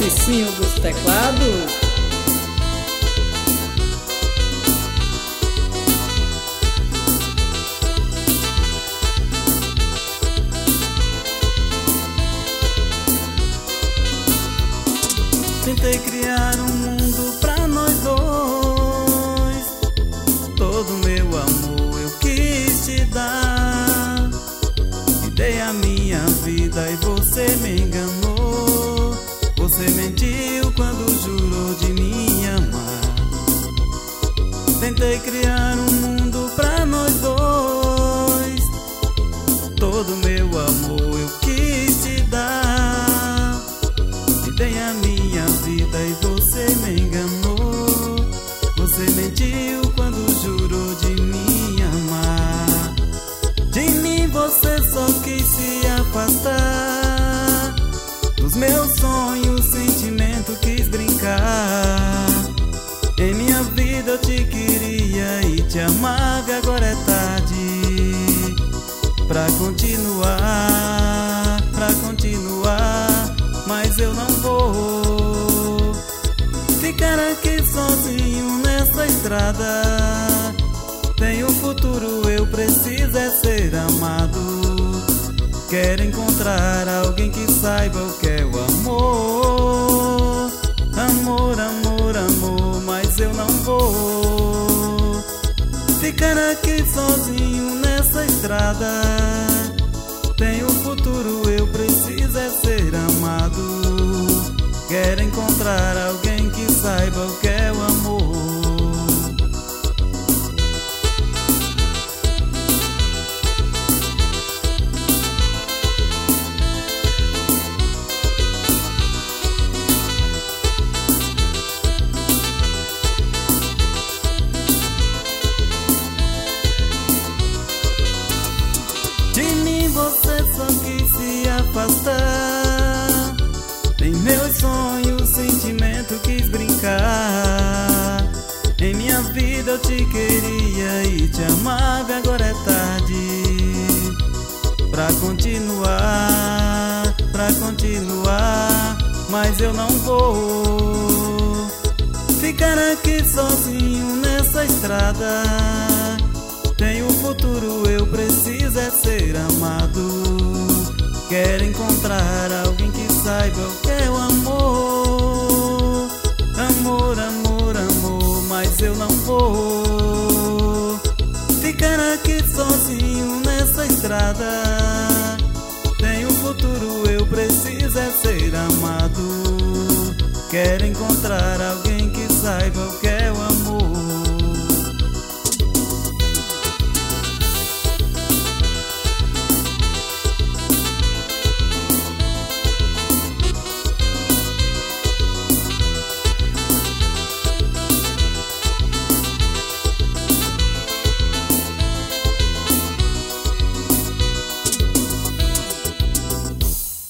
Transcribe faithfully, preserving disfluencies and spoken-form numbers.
Cicinho dos teclados. Tentei criar um mundo pra nós dois. Todo meu amor eu quis te dar. Te dei a minha vida e você me enganou. Você mentiu quando jurou de me amar. Tentei criar um mundo pra nós dois. Todo meu amor eu quis te dar. Te dei a minha vida e você me enganou. Você mentiu quando jurou de me amar. De mim você só quis se afastar. Dos meus sonhos, sentimento quis brincar. Em minha vida eu te queria e te amava. Agora é tarde pra continuar, pra continuar. Mas eu não vou ficar aqui sozinho nessa estrada. Tenho futuro, eu preciso é ser amado. Quero encontrar alguém que saiba o que é o amor. Amor, amor, amor, mas eu não vou ficar aqui sozinho nessa estrada. Tenho futuro, eu preciso é ser amado. Quero encontrar alguém que saiba o que é o amor. De mim você só quis se afastar. Em meus sonhos, sentimento quis brincar. Em minha vida eu te queria e te amava. Agora é tarde pra continuar, pra continuar. Mas eu não vou ficar aqui sozinho nessa estrada. Tenho futuro, eu preciso é ser amado. Quero encontrar alguém que saiba o que é o amor. Amor, amor, amor, mas eu não vou ficar aqui sozinho nessa estrada. Tenho futuro, eu preciso é ser amado. Quero encontrar alguém que saiba o que